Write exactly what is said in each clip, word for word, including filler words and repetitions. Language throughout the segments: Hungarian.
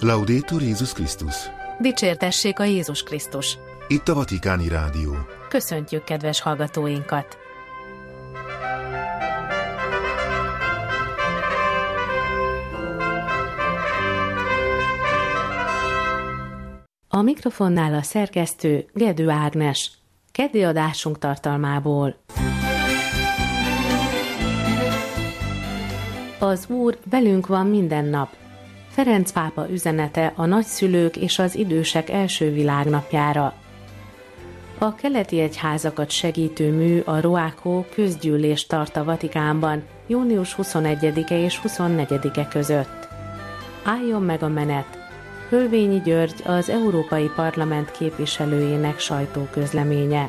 Laudetur Jézus Krisztus! Dicsértessék a Jézus Krisztus! Itt a Vatikáni Rádió. Köszöntjük kedves hallgatóinkat! A mikrofonnál a szerkesztő Gedő Ágnes. Keddi adásunk tartalmából. Az Úr velünk van minden nap. Ferenc pápa üzenete a nagyszülők és az idősek első világnapjára. A keleti egyházakat segítő mű, a Roaco közgyűlést tart a Vatikánban június huszonegyedike és huszonnegyedike között. Álljon meg a menet! Hölvényi György, az Európai Parlament képviselőjének sajtóközleménye.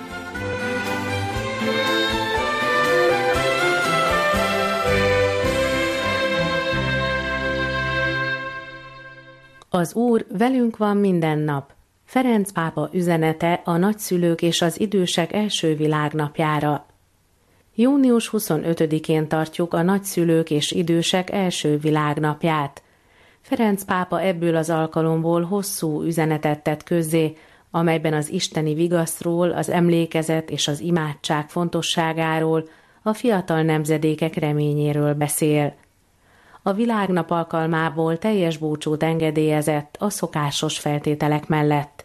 Az Úr velünk van minden nap. Ferenc pápa üzenete a nagyszülők és az idősek első világnapjára. június huszonötödikén tartjuk a nagyszülők és idősek első világnapját. Ferenc pápa ebből az alkalomból hosszú üzenetet tett közzé, amelyben az isteni vigaszról, az emlékezet és az imádság fontosságáról, a fiatal nemzedékek reményéről beszél. A világnap alkalmából teljes búcsút engedélyezett a szokásos feltételek mellett.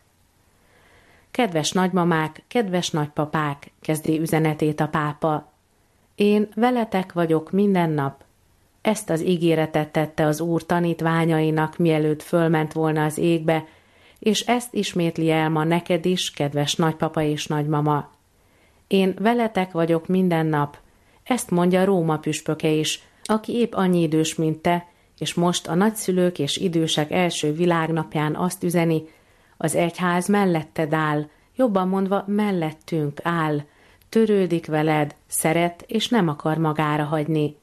Kedves nagymamák, kedves nagypapák, kezdi üzenetét a pápa. Én veletek vagyok minden nap. Ezt az ígéretet tette az Úr tanítványainak, mielőtt fölment volna az égbe, és ezt ismétli el ma neked is, kedves nagypapa és nagymama. Én veletek vagyok minden nap. Ezt mondja Róma püspöke is, aki épp annyi idős, mint te, és most a nagyszülők és idősek első világnapján azt üzeni, az egyház melletted áll, jobban mondva mellettünk áll, törődik veled, szeret és nem akar magára hagyni.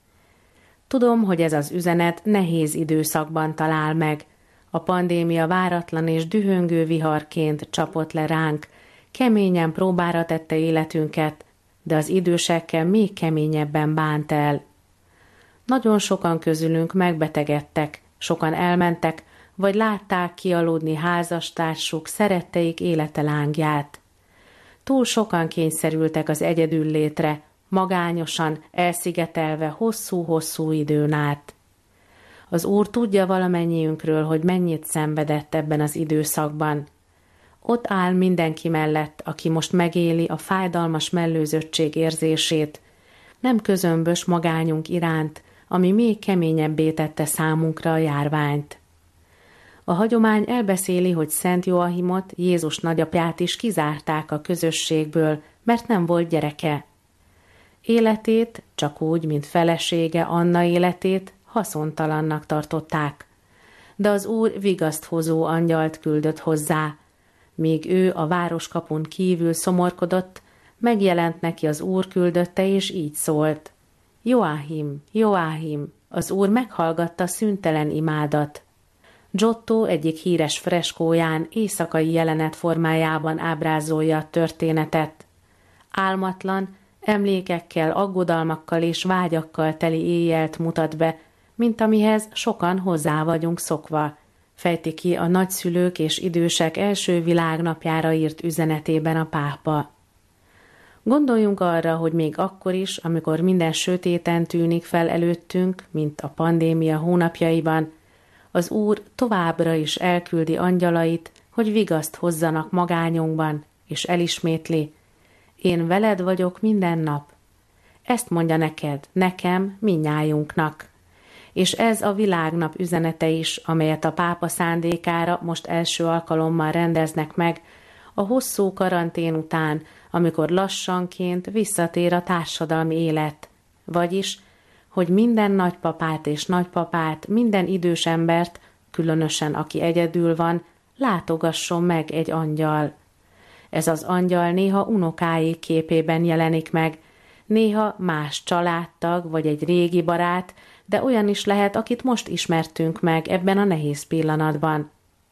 Tudom, hogy ez az üzenet nehéz időszakban talál meg. A pandémia váratlan és dühöngő viharként csapott le ránk, keményen próbára tette életünket, de az idősekkel még keményebben bánt el. Nagyon sokan közülünk megbetegedtek, sokan elmentek, vagy látták kialudni házastársuk, szeretteik élete lángját. Túl sokan kényszerültek az egyedül létre, magányosan, elszigetelve hosszú-hosszú időn át. Az Úr tudja valamennyiünkről, hogy mennyit szenvedett ebben az időszakban. Ott áll mindenki mellett, aki most megéli a fájdalmas mellőzöttség érzését, nem közömbös magányunk iránt, ami még keményebbé tette számunkra a járványt. A hagyomány elbeszéli, hogy Szent Joachimot, Jézus nagyapját is kizárták a közösségből, mert nem volt gyereke. Életét, csak úgy, mint felesége Anna életét haszontalannak tartották. De az Úr vigaszt hozó angyalt küldött hozzá. Míg ő a városkapun kívül szomorkodott, megjelent neki az Úr küldötte, és így szólt. Joachim, Joachim, az Úr meghallgatta szüntelen imádat. Giotto egyik híres freskóján éjszakai jelenet formájában ábrázolja a történetet. Álmatlan, emlékekkel, aggodalmakkal és vágyakkal teli éjjelt mutat be, mint amihez sokan hozzá vagyunk szokva, fejti ki a nagyszülők és idősek első világnapjára írt üzenetében a pápa. Gondoljunk arra, hogy még akkor is, amikor minden sötéten tűnik fel előttünk, mint a pandémia hónapjaiban, az Úr továbbra is elküldi angyalait, hogy vigaszt hozzanak magányunkban, és elismétli, én veled vagyok minden nap. Ezt mondja neked, nekem, mindnyájunknak. És ez a világnap üzenete is, amelyet a pápa szándékára most első alkalommal rendeznek meg, a hosszú karantén után, amikor lassanként visszatér a társadalmi élet, vagyis, hogy minden nagypapát és nagypapát, minden idős embert, különösen aki egyedül van, látogasson meg egy angyal. Ez az angyal néha unokái képében jelenik meg, néha más családtag vagy egy régi barát, de olyan is lehet, akit most ismertünk meg ebben a nehéz pillanatban.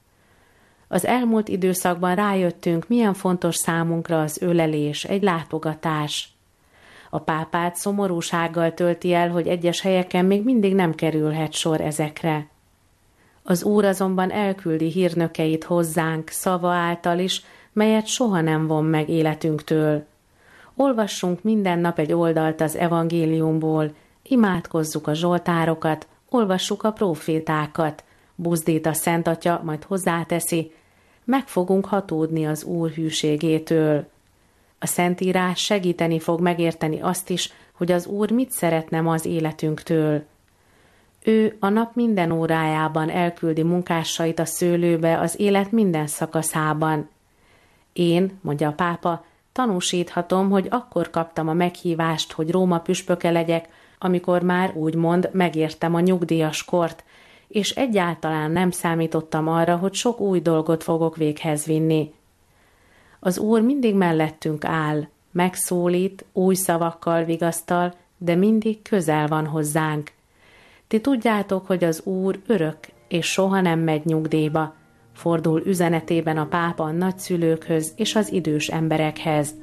Az elmúlt időszakban rájöttünk, milyen fontos számunkra az ölelés, egy látogatás. A pápát szomorúsággal tölti el, hogy egyes helyeken még mindig nem kerülhet sor ezekre. Az Úr azonban elküldi hírnökeit hozzánk szava által is, melyet soha nem von meg életünktől. Olvassunk minden nap egy oldalt az evangéliumból, imádkozzuk a zsoltárokat, olvassuk a prófétákat, buzdít a Szent Atya, majd hozzáteszi, meg fogunk hatódni az Úr hűségétől. A Szentírás segíteni fog megérteni azt is, hogy az Úr mit szeretne ma az életünktől. Ő a nap minden órájában elküldi munkásait a szőlőbe az élet minden szakaszában. Én, mondja a pápa, tanúsíthatom, hogy akkor kaptam a meghívást, hogy Róma püspöke legyek, amikor már úgymond megértem a nyugdíjas kort, és egyáltalán nem számítottam arra, hogy sok új dolgot fogok véghez vinni. Az Úr mindig mellettünk áll, megszólít, új szavakkal vigasztal, de mindig közel van hozzánk. Ti tudjátok, hogy az Úr örök, és soha nem megy nyugdíjba, fordul üzenetében a pápa a nagyszülőkhöz és az idős emberekhez.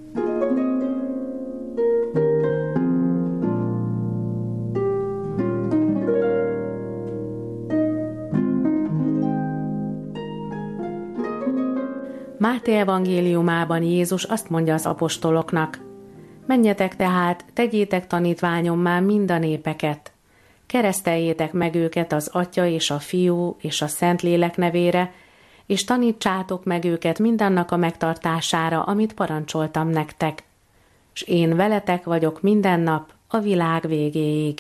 Máté evangéliumában Jézus azt mondja az apostoloknak, menjetek tehát, tegyétek tanítványommá mind a népeket, kereszteljétek meg őket az Atya és a Fiú és a Szentlélek nevére, és tanítsátok meg őket mindannak a megtartására, amit parancsoltam nektek. S én veletek vagyok minden nap, a világ végéig.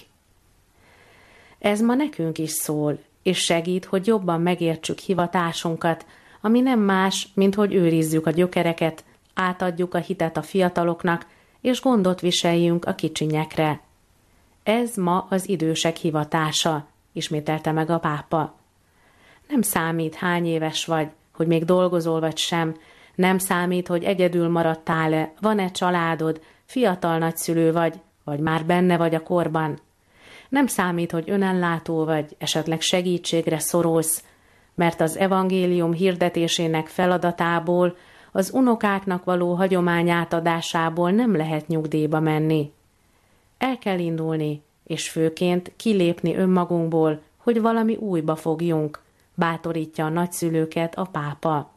Ez ma nekünk is szól, és segít, hogy jobban megértsük hivatásunkat, ami nem más, mint hogy őrizzük a gyökereket, átadjuk a hitet a fiataloknak, és gondot viseljünk a kicsinyekre. Ez ma az idősek hivatása, ismételte meg a pápa. Nem számít, hány éves vagy, hogy még dolgozol vagy sem, nem számít, hogy egyedül maradtál-e, van-e családod, fiatal nagyszülő vagy, vagy már benne vagy a korban. Nem számít, hogy önellátó vagy, esetleg segítségre szorulsz, mert az evangélium hirdetésének feladatából, az unokáknak való hagyomány átadásából nem lehet nyugdíjba menni. El kell indulni, és főként kilépni önmagunkból, hogy valami újba fogjunk, bátorítja a nagyszülőket a pápa.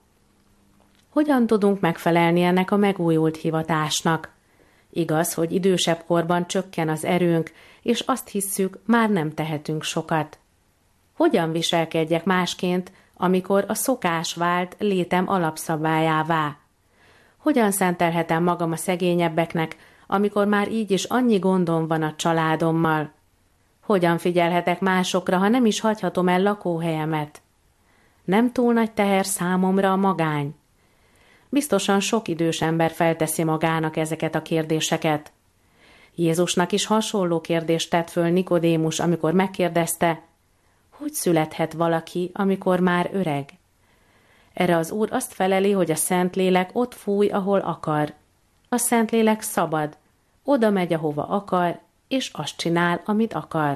Hogyan tudunk megfelelni ennek a megújult hivatásnak? Igaz, hogy idősebb korban csökken az erőnk, és azt hisszük, már nem tehetünk sokat. Hogyan viselkedjek másként, amikor a szokás vált létem alapszabályává? Hogyan szentelhetem magam a szegényebbeknek, amikor már így is annyi gondom van a családommal? Hogyan figyelhetek másokra, ha nem is hagyhatom el lakóhelyemet? Nem túl nagy teher számomra a magány? Biztosan sok idős ember felteszi magának ezeket a kérdéseket. Jézusnak is hasonló kérdést tett föl Nikodémus, amikor megkérdezte, hogy születhet valaki, amikor már öreg? Erre az Úr azt feleli, hogy a Szentlélek ott fúj, ahol akar. A Szentlélek szabad, oda megy, ahova akar, és azt csinál, amit akar.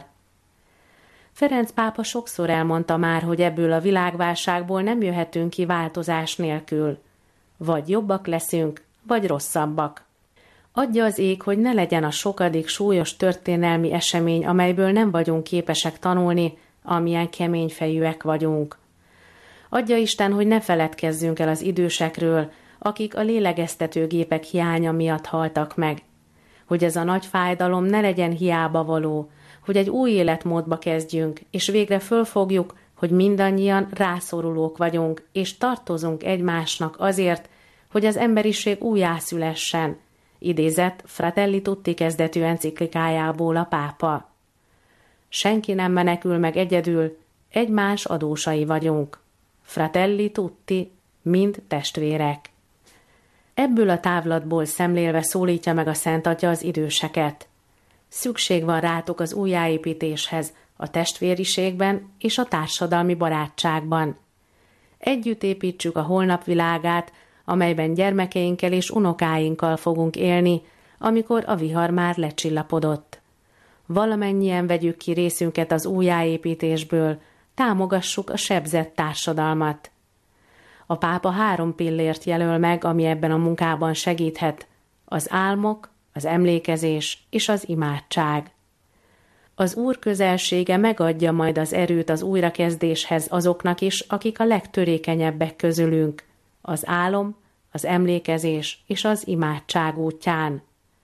Ferenc pápa sokszor elmondta már, hogy ebből a világválságból nem jöhetünk ki változás nélkül. Vagy jobbak leszünk, vagy rosszabbak. Adja az ég, hogy ne legyen a sokadik súlyos történelmi esemény, amelyből nem vagyunk képesek tanulni, amilyen keményfejűek vagyunk. Adja Isten, hogy ne feledkezzünk el az idősekről, akik a lélegeztetőgépek hiánya miatt haltak meg. Hogy ez a nagy fájdalom ne legyen hiába való, hogy egy új életmódba kezdjünk, és végre fölfogjuk, hogy mindannyian rászorulók vagyunk, és tartozunk egymásnak azért, hogy az emberiség újjászülessen, idézett Fratelli Tutti kezdetű enciklikájából a pápa. Senki nem menekül meg egyedül, egymás adósai vagyunk. Fratelli Tutti, mind testvérek. Ebből a távlatból szemlélve szólítja meg a Szent Atya az időseket. Szükség van rátok az újjáépítéshez, a testvériségben és a társadalmi barátságban. Együtt építsük a holnap világát, amelyben gyermekeinkkel és unokáinkkal fogunk élni, amikor a vihar már lecsillapodott. Valamennyien vegyük ki részünket az újjáépítésből, támogassuk a sebzett társadalmat. A pápa három pillért jelöl meg, ami ebben a munkában segíthet: az álmok, az emlékezés és az imádság. Az Úr közelsége megadja majd az erőt az újrakezdéshez azoknak is, akik a legtörékenyebbek közülünk, az álom, az emlékezés és az imádság útján.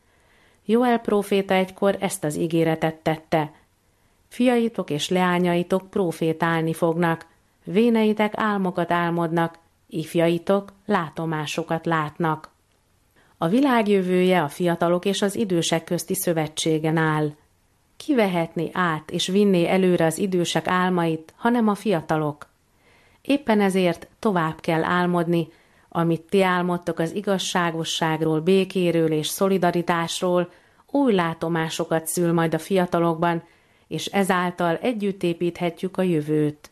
Joel próféta egykor ezt az ígéretet tette: fiaitok és leányaitok prófétálni fognak, véneitek álmokat álmodnak, ifjaitok látomásokat látnak. A világ jövője a fiatalok és az idősek közti szövetségen áll. Ki vehetné át és vinné előre az idősek álmait, hanem a fiatalok? Éppen ezért tovább kell álmodni, amit ti álmodtok az igazságosságról, békéről és szolidaritásról, új látomásokat szül majd a fiatalokban, és ezáltal együtt építhetjük a jövőt.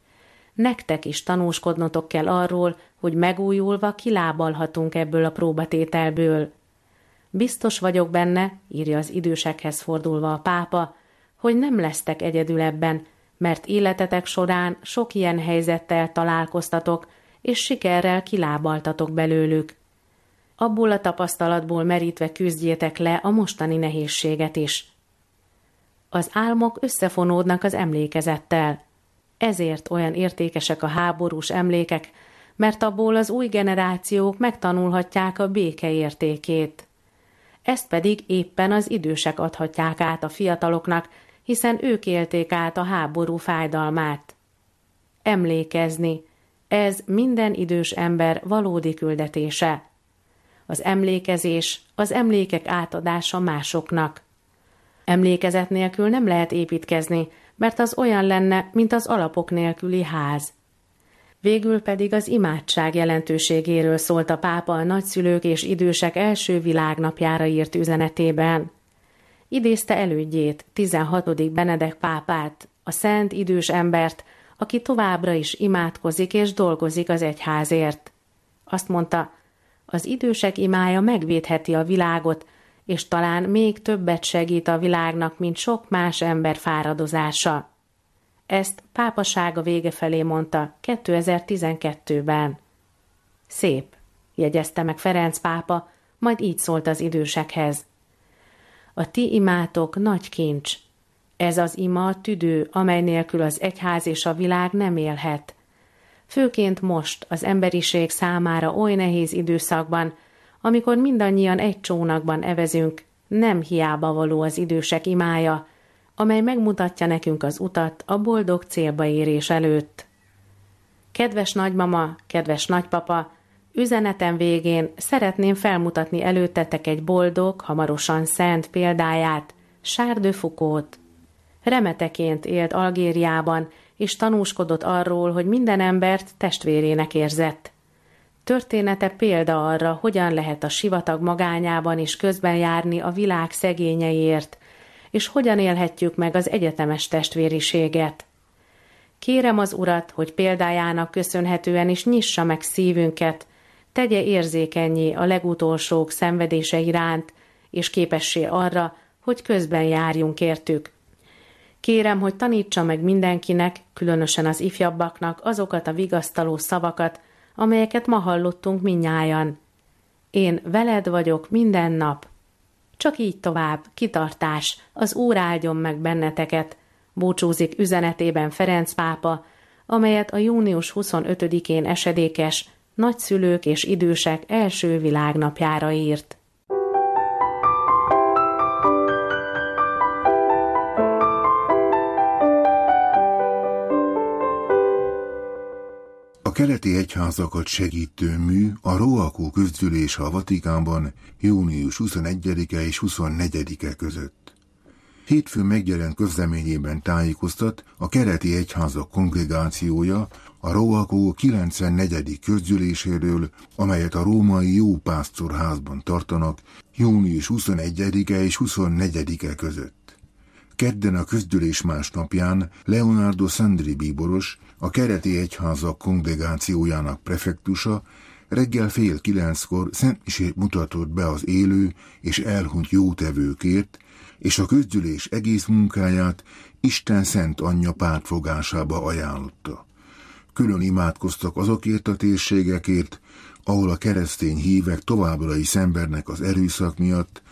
Nektek is tanúskodnotok kell arról, hogy megújulva kilábalhatunk ebből a próbatételből. Biztos vagyok benne, írja az idősekhez fordulva a pápa, hogy nem lesztek egyedül ebben, mert életetek során sok ilyen helyzettel találkoztatok, és sikerrel kilábaltatok belőlük. Abból a tapasztalatból merítve küzdjétek le a mostani nehézséget is. Az álmok összefonódnak az emlékezettel. Ezért olyan értékesek a háborús emlékek, mert abból az új generációk megtanulhatják a béke értékét. Ezt pedig éppen az idősek adhatják át a fiataloknak, hiszen ők élték át a háború fájdalmát. Emlékezni, ez minden idős ember valódi küldetése. Az emlékezés, az emlékek átadása másoknak. Emlékezet nélkül nem lehet építkezni, mert az olyan lenne, mint az alapok nélküli ház. Végül pedig az imádság jelentőségéről szólt a pápa a nagyszülők és idősek első világnapjára írt üzenetében. Idézte elődjét, tizenhatodik Benedek pápát, a szent idős embert, aki továbbra is imádkozik és dolgozik az egyházért. Azt mondta, az idősek imája megvédheti a világot, és talán még többet segít a világnak, mint sok más ember fáradozása. Ezt pápasága vége felé mondta kétezer-tizenkettőben. Szép, jegyezte meg Ferenc pápa, majd így szólt az idősekhez. A ti imátok nagy kincs. Ez az ima tüdő, amely nélkül az egyház és a világ nem élhet. Főként most, az emberiség számára oly nehéz időszakban, amikor mindannyian egy csónakban evezünk, nem hiába való az idősek imája, amely megmutatja nekünk az utat a boldog célba érés előtt. Kedves nagymama, kedves nagypapa, üzenetem végén szeretném felmutatni előttetek egy boldog, hamarosan szent példáját, Charles de Foucault. Remeteként élt Algériában, és tanúskodott arról, hogy minden embert testvérének érzett. Története példa arra, hogyan lehet a sivatag magányában is közben járni a világ szegényeiért, és hogyan élhetjük meg az egyetemes testvériséget. Kérem az Urat, hogy példájának köszönhetően is nyissa meg szívünket, tegye érzékennyé a legutolsók szenvedése iránt, és képessé arra, hogy közben járjunk értük. Kérem, hogy tanítsa meg mindenkinek, különösen az ifjabbaknak azokat a vigasztaló szavakat, amelyeket ma hallottunk mindnyájan. Én veled vagyok minden nap. Csak így tovább, kitartás, az Úr áldjon meg benneteket, búcsúzik üzenetében Ferenc pápa, amelyet a június huszonötödikén esedékes nagyszülők és idősek első világnapjára írt. A keleti egyházakat segítő mű, a Roakó közgyűlés a Vatikánban június huszonegyedike és huszonnegyedike között. Hétfőn megjelent közleményében tájékoztat a keleti egyházak kongregációja a Roakó kilencvennegyedik közgyűléséről, amelyet a római Jópásztorházban tartanak június huszonegyedike és huszonnegyedike között. Kedden a közgyűlés másnapján Leonardo Sandri bíboros, a keleti egyházak kongregációjának prefektusa reggel fél kilenckor szentmisét mutatott be az élő és elhunyt jótevőkért, és a közgyűlés egész munkáját Isten Szent Anyja pártfogásába ajánlotta. Külön imádkoztak azokért a térségekért, ahol a keresztény hívek továbbra is szenvednek az erőszak miatt,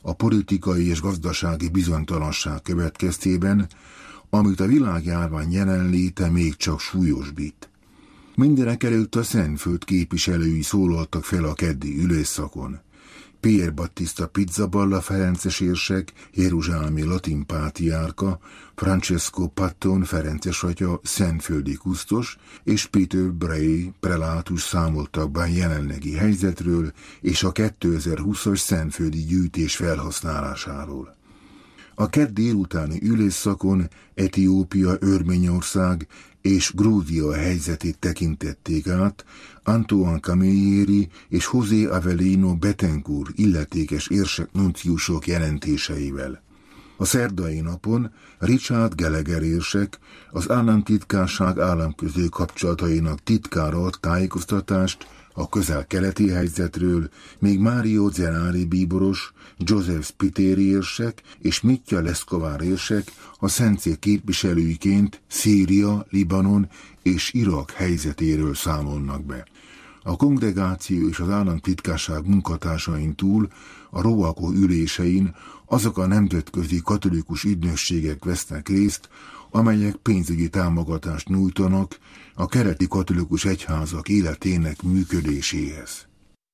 a politikai és gazdasági bizonytalanság következtében, amit a világjárvány jelenléte még csak súlyosbít. Mindenekelőtt a Szentföld képviselői szólaltak fel a keddi ülésszakon. Pier Battista Pizzaballa ferences érsek, jeruzsálemi latin pátriárka, Francesco Patton ferences atya, szentföldi kusztos, és Peter Bray prelátus számoltak be jelenlegi helyzetről és a kétezer-húszas szentföldi gyűjtés felhasználásáról. A kedd délutáni ülésszakon Etiópia, Örményország és Grúzia helyzetét tekintették át Antoine Camilleri és José Avelino Betancourt illetékes érsek nunciusok jelentéseivel. A szerdai napon Richard Gallagher érsek, az államtitkárság államközi kapcsolatainak titkára ad tájékoztatást a közel-keleti helyzetről, még Mário Zenari bíboros, Joseph Spiteri érsek és Mitya Leszkovár érsek a szentszék képviselőiként Szíria, Libanon és Irak helyzetéről számolnak be. A kongregáció és az államtitkárság munkatársain túl a ROACO ülésein azok a nemzetközi katolikus ügynökségek vesznek részt, amelyek pénzügyi támogatást nyújtanak a keleti katolikus egyházak életének működéséhez.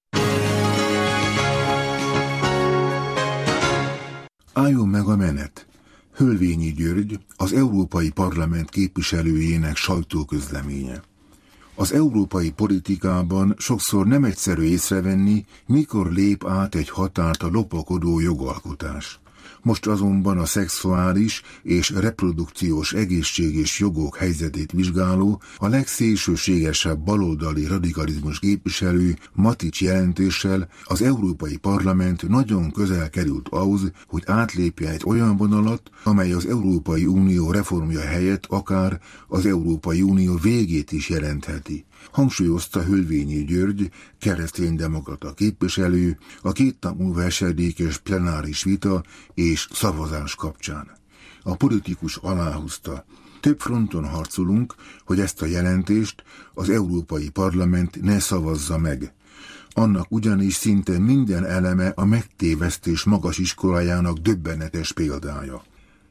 Álljon meg a menet! Hölvényi György, az Európai Parlament képviselőjének sajtóközleménye. Az európai politikában sokszor nem egyszerű észrevenni, mikor lép át egy határt a lopakodó jogalkotás. Most azonban a szexuális és reprodukciós egészség és jogok helyzetét vizsgáló, a legszélsőségesebb baloldali radikalizmus képviselő Matics jelentéssel az Európai Parlament nagyon közel került ahhoz, hogy átlépje egy olyan vonalat, amely az Európai Unió reformja helyett akár az Európai Unió végét is jelentheti. Hangsúlyozta Hölvényi György, kereszténydemokrata képviselő, a két nap múlva esedékes plenáris vita és szavazás kapcsán. A politikus aláhúzta: több fronton harcolunk, hogy ezt a jelentést az Európai Parlament ne szavazza meg. Annak ugyanis szinte minden eleme a megtévesztés magas iskolájának döbbenetes példája.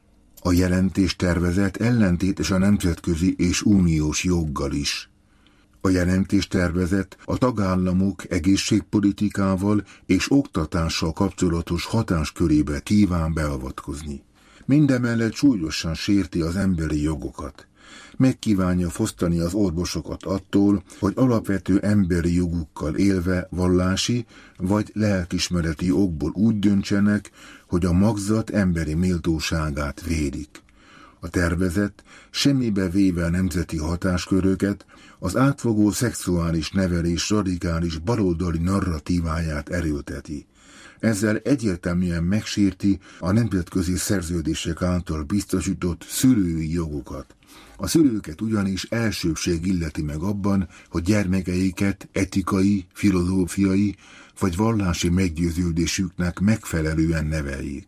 A jelentés tervezet ellentétes a nemzetközi és uniós joggal is. A jelentéstervezet a tagállamok egészségpolitikával és oktatással kapcsolatos hatáskörébe kíván beavatkozni. Mindemellett súlyosan sérti az emberi jogokat. Megkívánja fosztani az orvosokat attól, hogy alapvető emberi jogukkal élve vallási vagy lelkismereti okból úgy döntsenek, hogy a magzat emberi méltóságát védik. A tervezet semmibe véve a nemzeti hatásköröket, az átfogó szexuális nevelés radikális baloldali narratíváját erőlteti. Ezzel egyértelműen megsérti a nemzetközi szerződések által biztosított szülői jogokat. A szülőket ugyanis elsőbség illeti meg abban, hogy gyermekeiket etikai, filozófiai vagy vallási meggyőződésüknek megfelelően neveljék.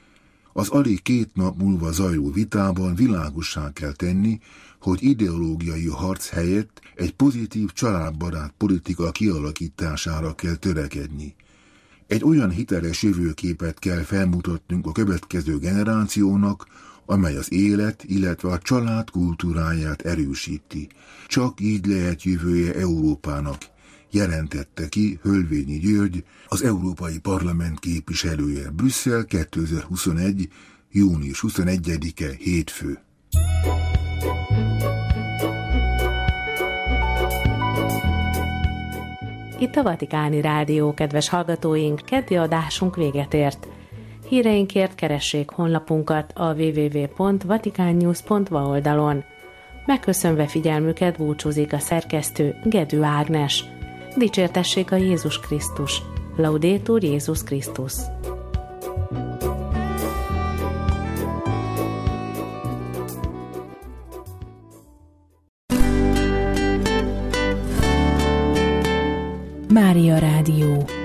Az alig két nap múlva zajló vitában világossá kell tenni, hogy ideológiai harc helyett egy pozitív családbarát politika kialakítására kell törekedni. Egy olyan hiteles jövőképet kell felmutatnunk a következő generációnak, amely az élet, illetve a család kultúráját erősíti. Csak így lehet jövője Európának, jelentette ki Hölvényi György, az Európai Parlament képviselője. Brüsszel, kétezer-huszonegy. június huszonegyedike, hétfő. Itt a Vatikáni Rádió, kedves hallgatóink, keddi adásunk véget ért. Híreinkért keressék honlapunkat a double-u double-u double-u pont vaticannews pont va oldalon. Megköszönve figyelmüket búcsúzik a szerkesztő Gedő Ágnes. Dicsértessék a Jézus Krisztus. Laudetur Jézus Krisztus. Mária Rádió.